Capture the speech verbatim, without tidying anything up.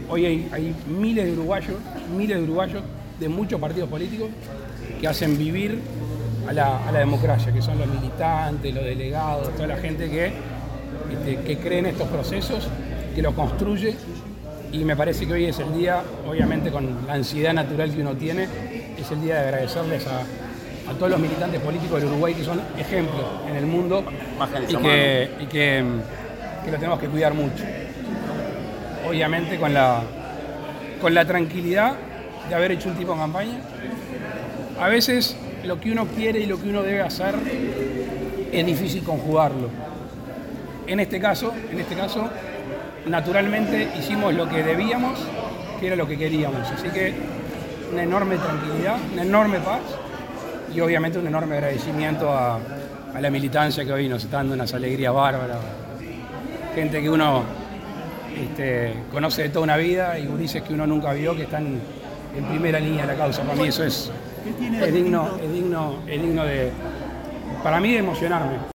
hoy hay, hay miles de uruguayos, miles de uruguayos de muchos partidos políticos que hacen vivir a la, a la democracia, que son los militantes, los delegados, toda la gente que, este, que cree en estos procesos, que lo construye, y me parece que hoy es el día, obviamente con la ansiedad natural que uno tiene, es el día de agradecerles a, a todos los militantes políticos del Uruguay que son ejemplos en el mundo y, que, y que, que lo tenemos que cuidar mucho. Obviamente con la, con la tranquilidad de haber hecho un tipo de campaña. A veces lo que uno quiere y lo que uno debe hacer es difícil conjugarlo. En este caso, en este caso, naturalmente hicimos lo que debíamos, que era lo que queríamos. Así que una enorme tranquilidad, una enorme paz y obviamente un enorme agradecimiento a, a la militancia que hoy nos está dando unas alegrías bárbaras. Gente que uno este, conoce de toda una vida y gurises que uno nunca vio, que están en primera línea de la causa. Para mí eso es, es digno, es digno, es digno de, para mí, de emocionarme.